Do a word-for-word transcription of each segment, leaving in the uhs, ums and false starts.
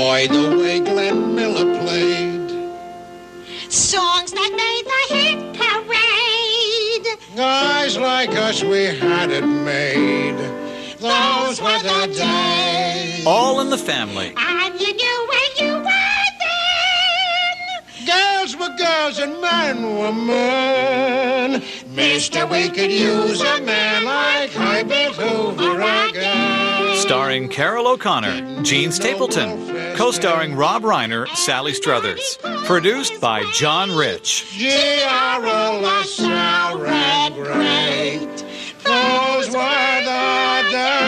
Boy, the way Glenn Miller played. Songs that made the hit parade. Guys like us, we had it made. Those were the days. All in the Family. And you knew where you were then. Girls were girls and men were men. Mister, we could use a man like Herbert Hoover again. Starring Carol O'Connor, Gene Stapleton. Co-starring Rob Reiner, Sally Struthers. Produced by John Rich. G R O LaSalle ran great. Those were the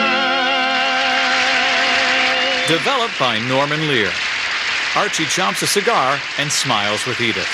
days. Developed by Norman Lear. Archie chomps a cigar and smiles with Edith.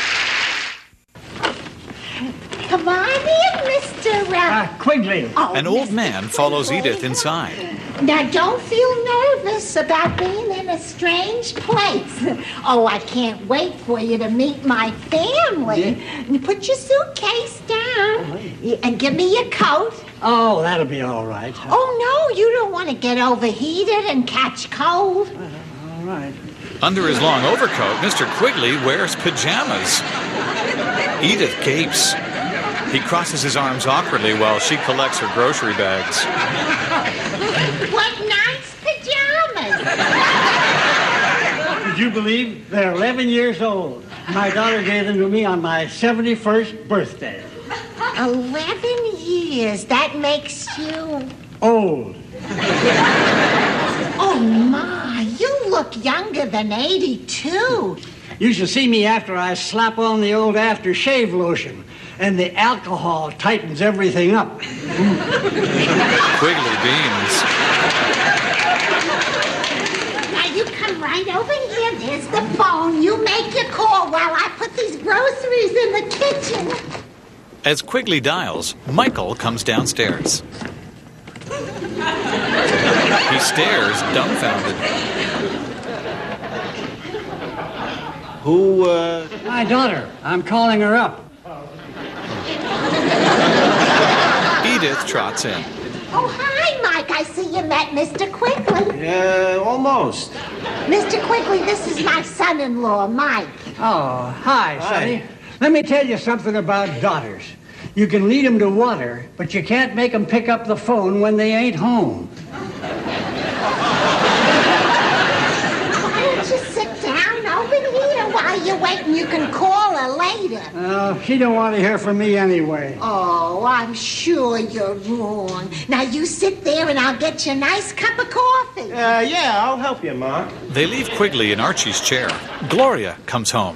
Come on in, Mister Uh, Ah, Quigley. oh, An old Mister man follows Quigley. Edith inside. Now, don't feel nervous about being in a strange place. Oh, I can't wait for you to meet my family. Put your suitcase down and give me your coat. Oh, that'll be all right. Oh, no, you don't want to get overheated and catch cold. All right. Under his long overcoat, Mister Quigley wears pajamas. Edith gapes. He crosses his arms awkwardly while she collects her grocery bags. What nice pajamas. Would you believe they're eleven years old? My daughter gave them to me on my seventy-first birthday. Eleven years. That makes you... Old. Oh, my. You look younger than eighty-two. You should see me after I slap on the old aftershave lotion. And the alcohol tightens everything up. Quigley beams. Now, you come right over here. There's the phone. You make your call while I put these groceries in the kitchen. As Quigley dials, Michael comes downstairs. He stares, dumbfounded. Who, uh... My daughter. I'm calling her up. Edith trots in. Oh, hi, Mike. I see you met Mister Quigley. Yeah, almost. Mister Quigley, this is my son-in-law, Mike. Oh, hi, Hi. Sonny. Let me tell you something about daughters. You can lead them to water, but you can't make them pick up the phone when they ain't home. Why don't you sit down over here while you're waiting? You can call her later. Uh, she don't want to hear from me anyway. Oh, I'm sure you're wrong. Now, you sit there and I'll get you a nice cup of coffee. Uh, yeah, I'll help you, Ma. They leave Quigley in Archie's chair. Gloria comes home.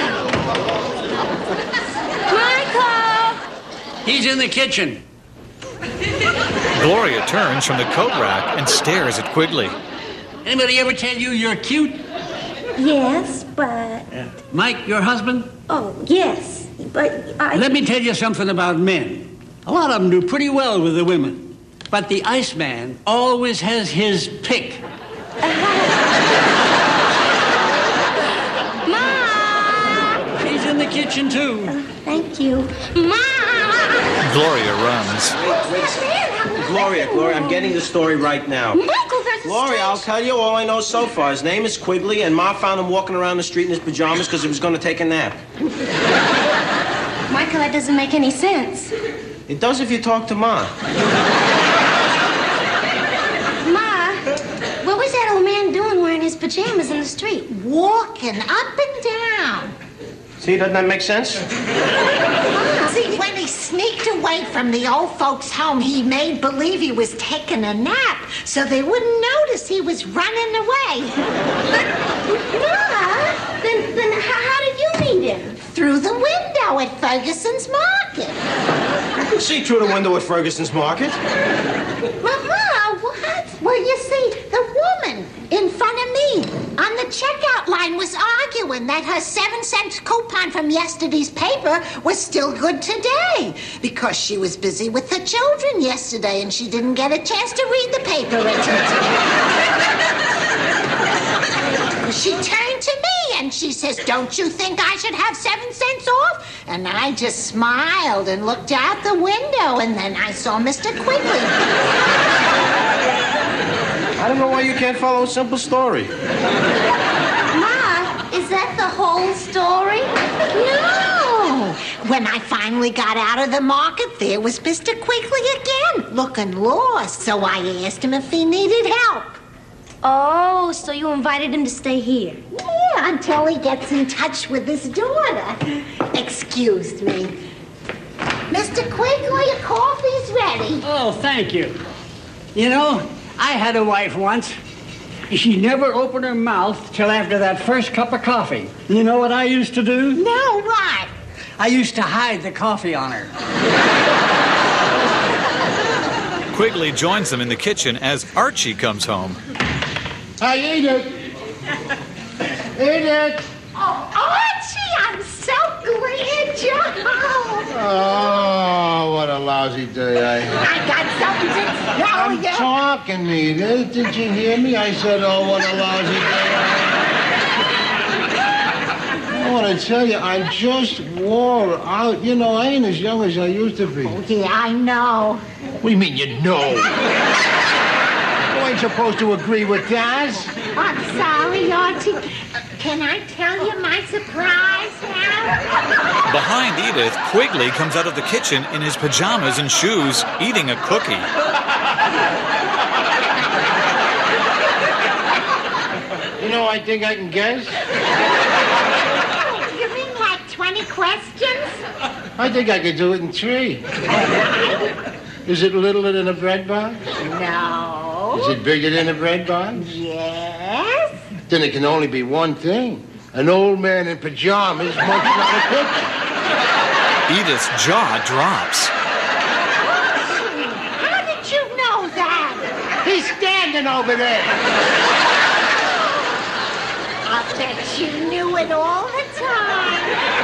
Michael! He's in the kitchen. Gloria turns from the coat rack and stares at Quigley. Anybody ever tell you you're cute? Yes, but... Mike, your husband? Oh, yes, but I... Let me tell you something about men. A lot of them do pretty well with the women. But the Iceman always has his pick. Ma! She's in the kitchen, too. Thank you. Ma! Gloria runs. Gloria, Gloria, I'm getting the story right now. Michael, there's a Gloria, I'll strange... tell you all I know so far. His name is Quigley, and Ma found him walking around the street in his pajamas because he was going to take a nap. Michael, that doesn't make any sense. It does if you talk to Ma. Ma, what was that old man doing wearing his pajamas in the street? Walking up and down. See, doesn't that make sense? See, when he sneaked away from the old folks' home, he made believe he was taking a nap so they wouldn't notice he was running away. Ma, then, then how, how did you meet him? Through the window at Ferguson's Market. You can see through the window at Ferguson's Market. Mama, what? Well, you see, the woman in front of me on the checkout line was arguing that her seven cent coupon from yesterday's paper was still good today because she was busy with her children yesterday and she didn't get a chance to read the paper until today. She turned to me and she says, "Don't you think I should have seven cents off?" And I just smiled and looked out the window and then I saw Mister Quigley. I don't know why you can't follow a simple story. Ma, is that the whole story? No! When I finally got out of the market, there was Mister Quigley again, looking lost. So I asked him if he needed help. Oh, so you invited him to stay here? Yeah, until he gets in touch with his daughter. Excuse me. Mister Quigley, your coffee's ready. Oh, thank you. You know, I had a wife once. She never opened her mouth till after that first cup of coffee. You know what I used to do? No, what? I used to hide the coffee on her. Quigley joins them in the kitchen as Archie comes home. Hey, Edith. Edith. Oh, Archie, I'm so glad you're home. Oh, what a lousy day I had. I got something to tell I'm you. talking, Edith. Did you hear me? I said, oh, what a lousy day I had. I want to tell you, I'm just wore out. You know, I ain't as young as I used to be. Oh, yeah, I know. What do you mean you know? You ain't supposed to agree with that. I'm sorry, Archie. Can I tell you my surprise now? Behind Edith, Quigley comes out of the kitchen in his pajamas and shoes, eating a cookie. You know, I think I can guess. You mean like twenty questions? I think I could do it in three. Is it littler than a bread box? No. Is it bigger than a bread box? Yes. Then it can only be one thing. An old man in pajamas munching on a cookie. Edith's jaw drops. How did you know that? He's standing over there. I bet you knew it all the time.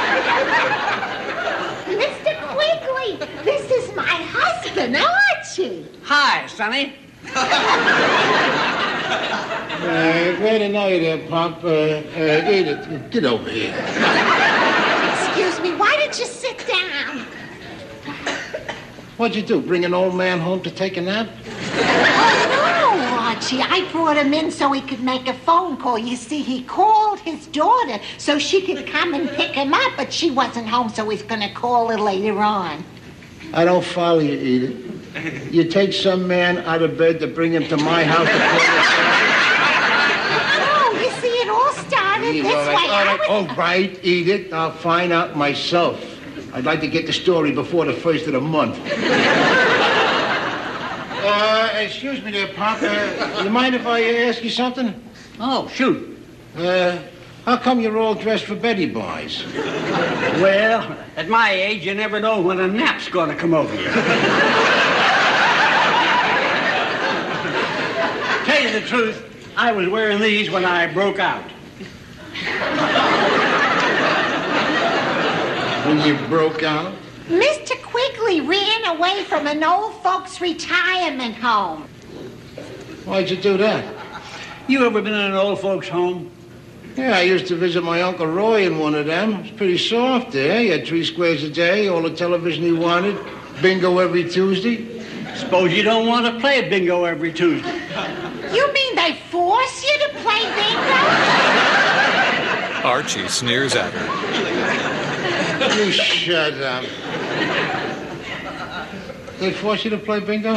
Mister Quigley, this is my husband, Archie. Hi, Sonny. Uh, glad to know you there, Pop. Uh, uh, Edith, get over here. Excuse me, why did you sit down? What'd you do, bring an old man home to take a nap? Oh, no, Archie. I brought him in so he could make a phone call. You see, he called his daughter so she could come and pick him up, but she wasn't home, so he's going to call her later on. I don't follow you, Edith. You take some man out of bed to bring him to my house to call Oh, you see, it all started Edith, this all right, way. all I right, was- all right, Edith. I'll find out myself. I'd like to get the story before the first of the month. uh, excuse me there, Pop. Uh, you mind if I ask you something? Oh, shoot. Uh, how come you're all dressed for Betty Boys? Well, at my age, you never know when a nap's going to come over you. Tell you the truth, I was wearing these when I broke out. When you broke out? Mister Quigley ran away from an old folks' retirement home. Why'd you do that? You ever been in an old folks' home? Yeah, I used to visit my Uncle Roy in one of them. It's pretty soft there. He had three squares a day, all the television he wanted, bingo every Tuesday. Suppose you don't want to play bingo every Tuesday. You mean they force you to play bingo? Archie sneers at her. You shut up. They force you to play bingo?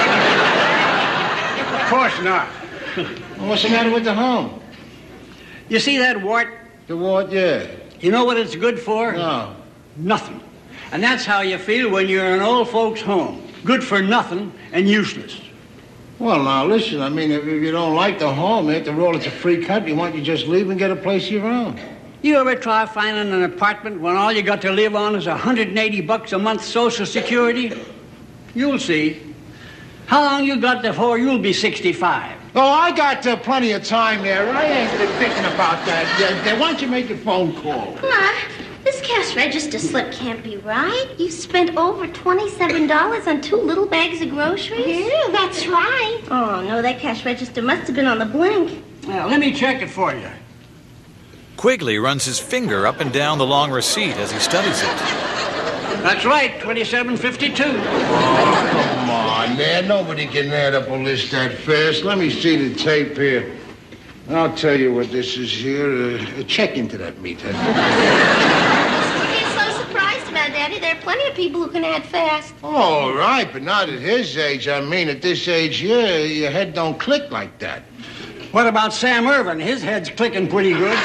Of course not. What's the matter with the home? You see that wart? The what? Yeah. You know what it's good for? No. Nothing. And that's how you feel when you're in an old folks' home. Good for nothing and useless. Well, now, listen, I mean, if, if you don't like the home, after all, it's a free country. Why don't you just leave and get a place of your own? You ever try finding an apartment when all you got to live on is one hundred eighty bucks a month Social Security? You'll see. How long you got before you'll be sixty-five? Oh, I got uh, plenty of time there. I ain't been thinking about that. Yeah, yeah, why don't you make a phone call? Ma, this cash register slip can't be right. You spent over twenty-seven dollars on two little bags of groceries? Yeah, that's right. Oh, no, that cash register must have been on the blink. Well, let me check it for you. Quigley runs his finger up and down the long receipt as he studies it. That's right, twenty-seven fifty-two. Come on, on, man. Nobody can add up a list that fast. Let me see the tape here. I'll tell you what this is here. Uh, check into that meathead. You're so surprised about Daddy. There are plenty of people who can add fast. All right, but not at his age. I mean, at this age here, your head don't click like that. What about Sam Irvin? His head's clicking pretty good.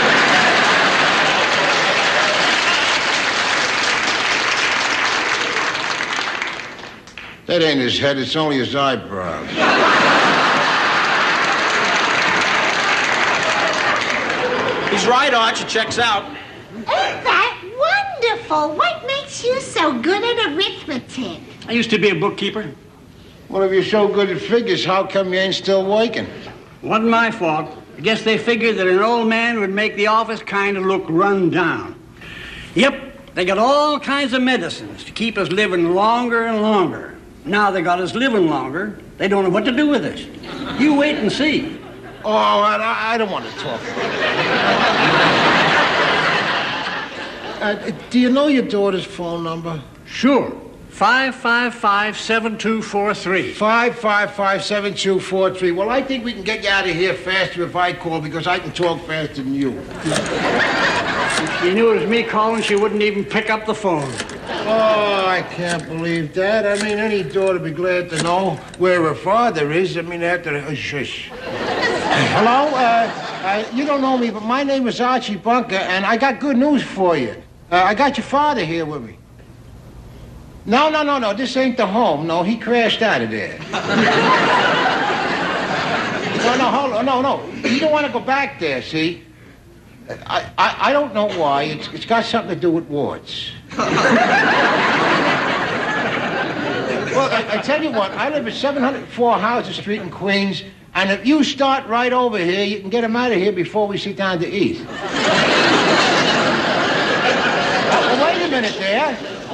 That ain't his head. It's only his eyebrows. He's right, Arch. It checks out. Ain't that wonderful? What makes you so good at arithmetic? I used to be a bookkeeper. Well, if you're so good at figures, how come you ain't still working? Wasn't my fault. I guess they figured that an old man would make the office kind of look run down. Yep, they got all kinds of medicines to keep us living longer and longer. Now they got us living longer. They don't know what to do with us. You wait and see. Oh, I, I don't want to talk about it. Uh, do you know your daughter's phone number? Sure. five five five, seven two four three. five five five, seven two four three. Well, I think we can get you out of here faster if I call because I can talk faster than you. If she knew it was me calling, she wouldn't even pick up the phone. Oh, I can't believe that. I mean, any daughter would be glad to know where her father is. I mean, after... Uh, shush. Hello? Uh, uh, you don't know me, but my name is Archie Bunker, and I got good news for you. Uh, I got your father here with me. No, no, no, no. This ain't the home. No, he crashed out of there. No, no, hold on. No, no. You don't want to go back there, see? I, I, I don't know why. It's, it's got something to do with warts. Well, I, I tell you what. I live at seven oh four Houser Street in Queens, and if you start right over here, you can get him out of here before we sit down to eat. Well, wait a minute there.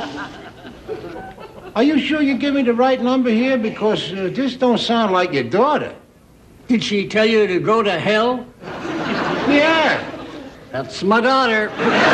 Are you sure you give me the right number here? Because uh, this don't sound like your daughter. Did she tell you to go to hell? Yeah. That's my daughter.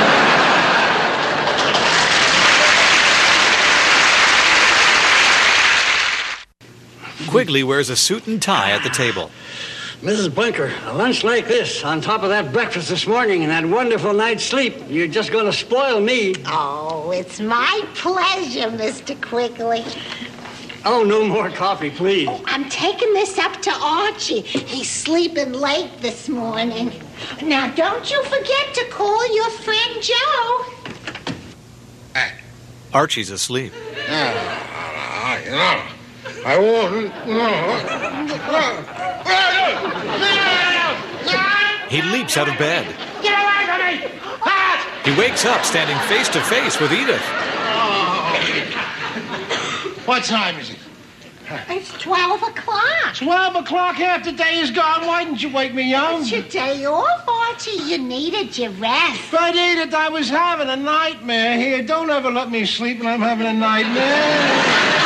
Quigley wears a suit and tie at the table. Missus Bunker, a lunch like this, on top of that breakfast this morning and that wonderful night's sleep, you're just going to spoil me. Oh, it's my pleasure, Mister Quigley. Oh, no more coffee, please. Oh, I'm taking this up to Archie. He's sleeping late this morning. Now, don't you forget to call your friend Joe. Archie's asleep. No, no, I won't. He leaps out of bed. Get away from me! Ah! He wakes up standing face to face with Edith. What time is it? It's twelve o'clock. Twelve o'clock, half the day is gone. Why didn't you wake me up? It's your day off, Archie. You needed your rest. But Edith, I was having a nightmare. Here, don't ever let me sleep when I'm having a nightmare.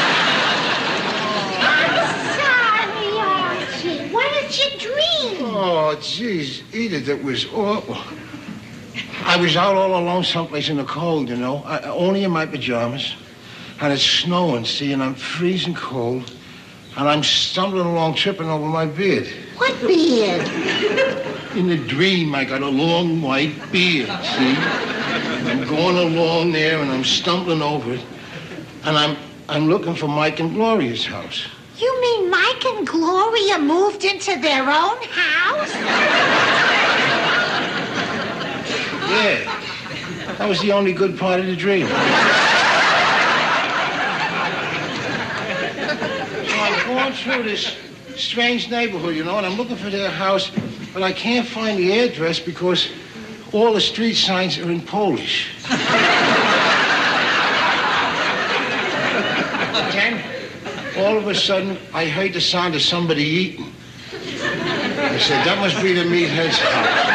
I'm sorry, Archie. What did you dream? Oh, jeez, Edith, it was awful. I was out all alone someplace in the cold, you know, I, only in my pajamas. And it's snowing, see, and I'm freezing cold. And I'm stumbling along, tripping over my beard. What beard? In the dream, I got a long white beard, see? I'm going along there, and I'm stumbling over it. And I'm I'm looking for Mike and Gloria's house. You mean Mike and Gloria moved into their own house? Yeah. That was the only good part of the dream. I'm going through this strange neighborhood, you know, and I'm looking for their house, but I can't find the address because all the street signs are in Polish. Then, all of a sudden, I heard the sound of somebody eating. I said, that must be the meathead's house.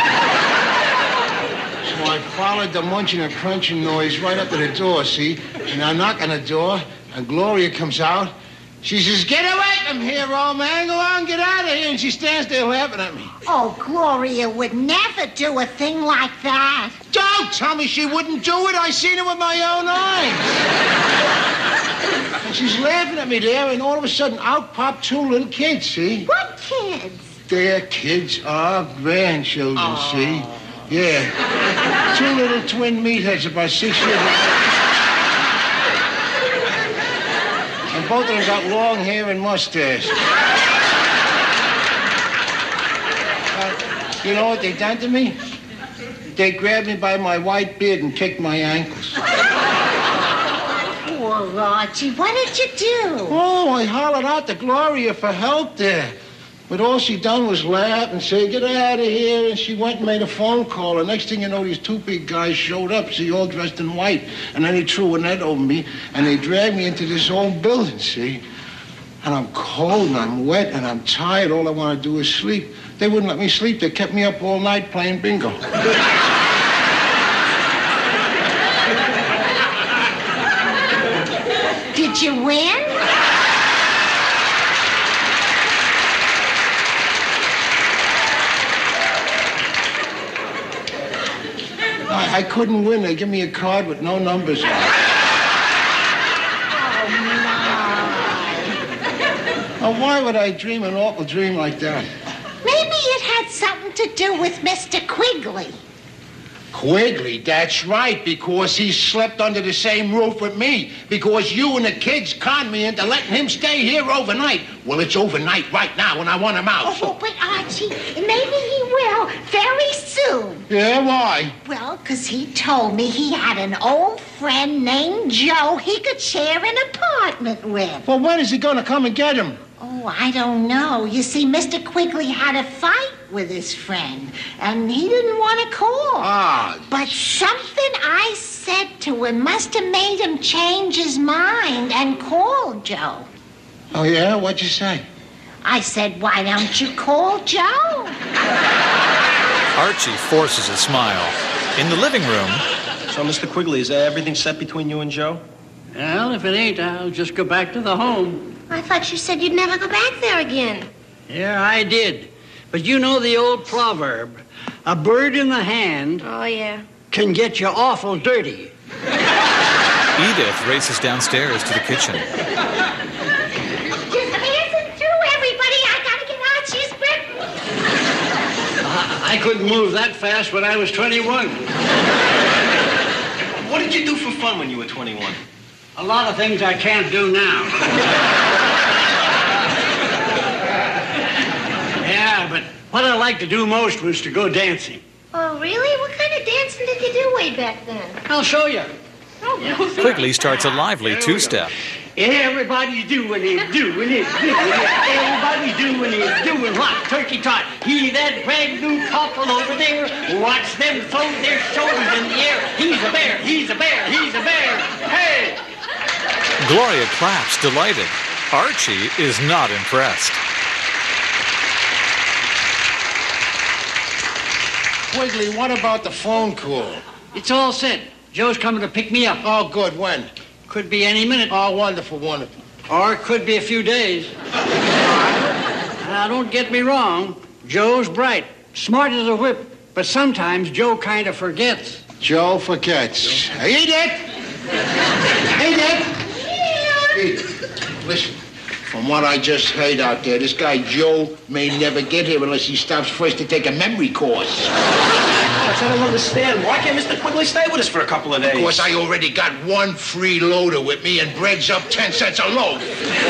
So I followed the munching and crunching noise right up to the door, see? And I knock on the door, and Gloria comes out. She says, get away from here, old man. Go on, get out of here. And she stands there laughing at me. Oh, Gloria would never do a thing like that. Don't tell me she wouldn't do it. I seen it with my own eyes. And she's laughing at me there, and all of a sudden, out pop two little kids, see? What kids? Their kids are grandchildren, see? Yeah. Two little twin meatheads about six years old. And both of them got long hair and mustache. Uh, you know what they done to me? They grabbed me by my white beard and kicked my ankles. Poor Archie, what did you do? Oh, I hollered out to Gloria for help there. But all she done was laugh and say, get out of here. And she went and made a phone call. And next thing you know, these two big guys showed up, see, all dressed in white. And then they threw a net over me, and they dragged me into this old building, see? And I'm cold, and I'm wet, and I'm tired. All I want to do is sleep. They wouldn't let me sleep. They kept me up all night playing bingo. Did you win? I, I couldn't win. They give me a card with no numbers on it. Now, why would I dream an awful dream like that? Maybe it had something to do with Mister Quigley. Quigley, that's right, because he slept under the same roof with me. Because you and the kids conned me into letting him stay here overnight. Well, it's overnight right now, and I want him out. Oh, but Archie, maybe he will very soon. Yeah, why? Well, because he told me he had an old friend named Joe he could share an apartment with. Well, when is he going to come and get him? Oh, I don't know. You see, Mister Quigley had a fight with his friend, and he didn't want to call. Ah. But something I said to him must have made him change his mind and call Joe. Oh, yeah? What'd you say? I said, why don't you call Joe? Archie forces a smile. In the living room, So, Mister Quigley, is everything set between you and Joe? Well, if it ain't, I'll just go back to the home. I thought you said you'd never go back there again. Yeah, I did. But you know the old proverb, a bird in the hand Oh, yeah. can get you awful dirty. Edith races downstairs to the kitchen. Just passing through, everybody. I gotta get Archie's grip. I couldn't move that fast when I was twenty-one. What did you do for fun when you were twenty-one? A lot of things I can't do now. Yeah, but what I liked to do most was to go dancing. Oh, really? What kind of dancing did you do way back then? I'll show you. Quigley starts a lively two-step. Everybody's doing it, doing it, doing it. Everybody's doing it, doing what? Turkey trot. He, that brand new couple over there, watch them throw their shoulders in the air. He's a bear, he's a bear, he's a bear. Hey! Gloria claps, delighted. Archie is not impressed. Quigley, what about the phone call? It's all set. Joe's coming to pick me up. Oh, good. When? Could be any minute. Oh, wonderful, wonderful. Or it could be a few days. Now, don't get me wrong. Joe's bright, smart as a whip, but sometimes Joe kind of forgets. Joe forgets. Edith! Edith! Edith, listen. From what I just heard out there, this guy Joe may never get here unless he stops first to take a memory course. I don't understand. Why can't Mister Quigley stay with us for a couple of days? Of course, I already got one free loader with me, and bread's up ten cents a loaf.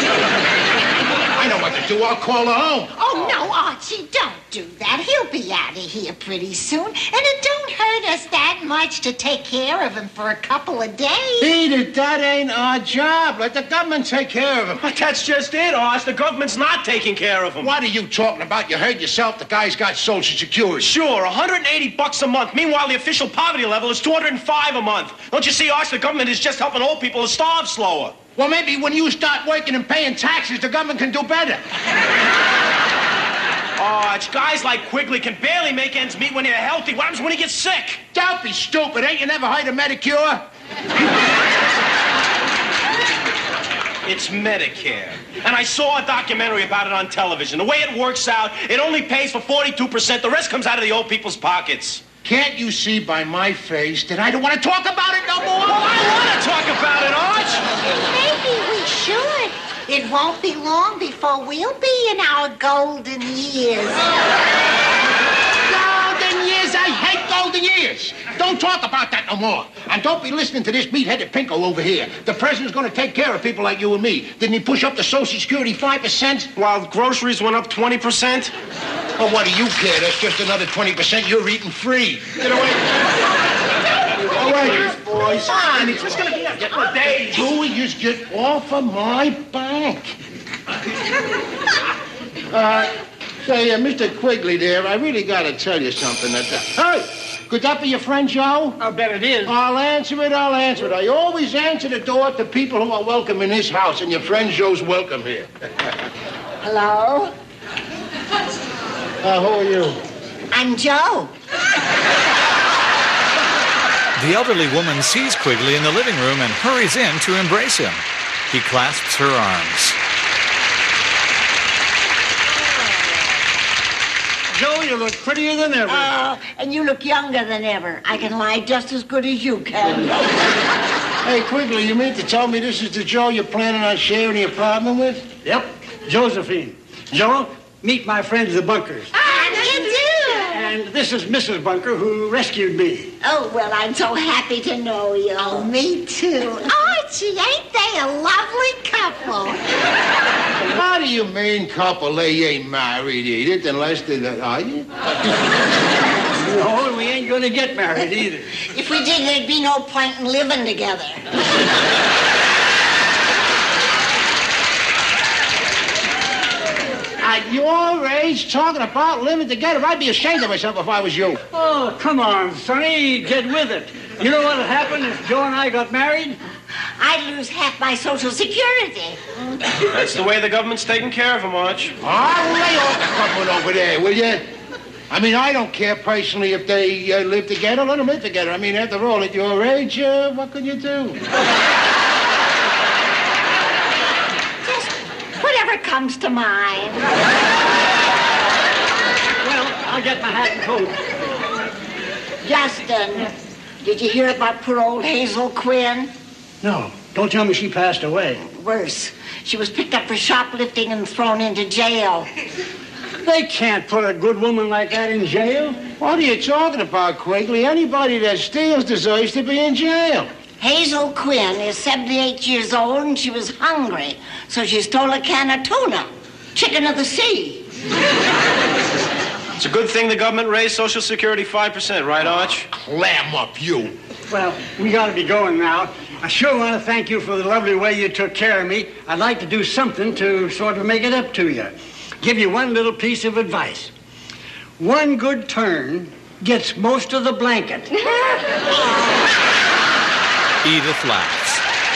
I know what to do. I'll call her home. Oh, no, Archie, don't do that. He'll be out of here pretty soon. And it don't hurt us that much to take care of him for a couple of days. Edith, that ain't our job. Let the government take care of him. But that's just it, Oz. The government's not taking care of him. What are you talking about? You heard yourself. The guy's got Social Security. Sure, one hundred eighty bucks a month. Meanwhile, the official poverty level is two hundred five a month. Don't you see, Oz? The government is just helping old people to starve slower. Well, maybe when you start working and paying taxes, the government can do better. Oh, it's guys like Quigley can barely make ends meet when they're healthy. What happens when he gets sick? Don't be stupid. Ain't you never heard of Medicare? It's Medicare. And I saw a documentary about it on television. The way it works out, it only pays for forty-two percent. The rest comes out of the old people's pockets. Can't you see by my face that I don't want to talk about it no more? I want to talk about it, Arch. Maybe we should. It won't be long before we'll be in our golden years. Golden years? I hate golden years. Don't talk about that no more. And don't be listening to this meat-headed pinko over here. The president's going to take care of people like you and me. Didn't he push up the Social Security five percent? While groceries went up twenty percent? Well, what do you care? That's just another twenty percent you're eating free. Get away. All right, boys. Come on, it's just going to be a couple of days. Dewey, just get off of my back. Uh, say, uh, Mister Quigley there, I really got to tell you something. That, uh, hey, could that be your friend Joe? I'll bet it is. I'll answer it, I'll answer it. I always answer the door to people who are welcome in this house, and your friend Joe's welcome here. Hello? Uh, who are you? I'm Joe. The elderly woman sees Quigley in the living room and hurries in to embrace him. He clasps her arms. Joe, you look prettier than ever. Oh, and you look younger than ever. I can lie just as good as you can. Hey, Quigley, you mean to tell me this is the Joe you're planning on sharing the apartment with? Yep, Josephine. Joe, meet my friends, the Bunkers. How do you do? And this is Missus Bunker, who rescued me. Oh, well, I'm so happy to know you. Oh, me too. Archie, ain't they a lovely couple? How do you mean, couple? They ain't married, Edith, unless they... Are you? No, we ain't going to get married either. If we did, there'd be no point in living together. At your age, talking about living together, I'd be ashamed of myself if I was you. Oh, come on, Sonny, get with it. You know what would happen if Joe and I got married? I'd lose half my Social Security. That's the way the government's taking care of them, Arch. I'll lay off the couple over there, will you? I mean, I don't care personally if they uh, live together. Let them live together. I mean, after all, at your age, uh, what can you do? Whatever comes to mind. Well, I'll get my hat and coat. Justin, did you hear about poor old Hazel Quinn? No, don't tell me she passed away. Worse, she was picked up for shoplifting and thrown into jail. They can't put a good woman like that in jail. What are you talking about, Quigley? Anybody that steals deserves to be in jail. Hazel Quinn is seventy-eight years old and she was hungry, so she stole a can of tuna, chicken of the sea. It's a good thing the government raised Social Security five percent, right, Arch? Clam up, you. Well, we got to be going now. I sure want to thank you for the lovely way you took care of me. I'd like to do something to sort of make it up to you. Give you one little piece of advice. One good turn gets most of the blanket. Edith laughs.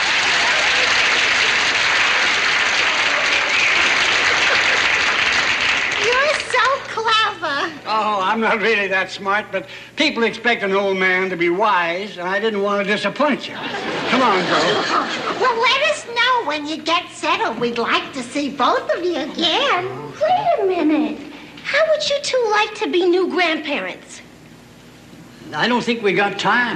You're so clever. Oh, I'm not really that smart, but people expect an old man to be wise, and I didn't want to disappoint you. Come on, Joe. Well, let us know when you get settled. We'd like to see both of you again. Wait a minute. How would you two like to be new grandparents? I don't think we got time.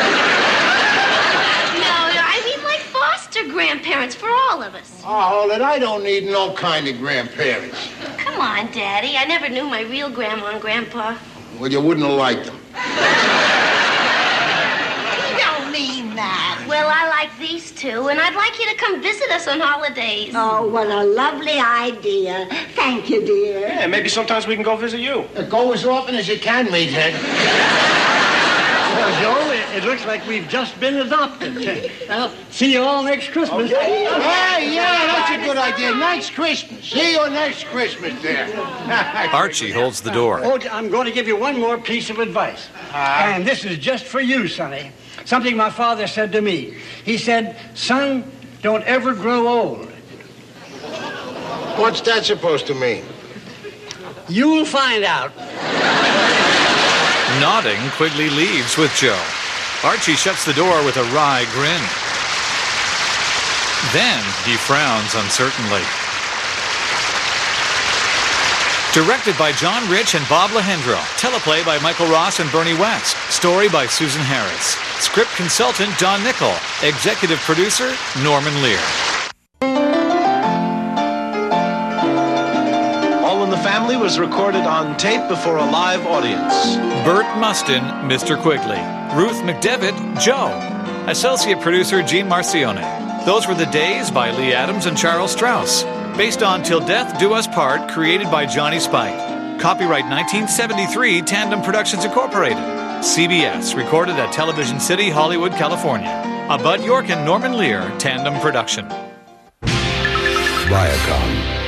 No, I mean like foster grandparents for all of us. Oh, hold it. I don't need no kind of grandparents. Come on, Daddy. I never knew my real grandma and grandpa. Well, you wouldn't have liked them. You don't mean that. Well, I like these two, and I'd like you to come visit us on holidays. Oh, what a lovely idea. Thank you, dear. Yeah, maybe sometimes we can go visit you. Uh, Go as often as you can, meathead. Well, Joe, it, it looks like we've just been adopted. Well, see you all next Christmas. Hey, yeah, that's a good idea. Next Christmas. See you next Christmas there. Archie holds the door. Oh, I'm going to give you one more piece of advice. And this is just for you, Sonny. Something my father said to me. He said, son, don't ever grow old. What's that supposed to mean? You'll find out. Nodding, Quigley leaves with Joe. Archie shuts the door with a wry grin. Then he frowns uncertainly. Directed by John Rich and Bob Lehendro. Teleplay by Michael Ross and Bernie West. Story by Susan Harris. Script consultant Don Nickel. Executive producer Norman Lear. All in the Family was recorded on tape before a live audience. Bert Mustin, Mister Quigley. Ruth McDevitt, Joe. Associate producer Gene Marcione. Those Were the Days by Lee Adams and Charles Strauss. Based on Till Death Do Us Part, created by Johnny Spite. Copyright nineteen seventy-three, Tandem Productions Incorporated. C B S, recorded at Television City, Hollywood, California. A Bud York and Norman Lear Tandem production. Viacom.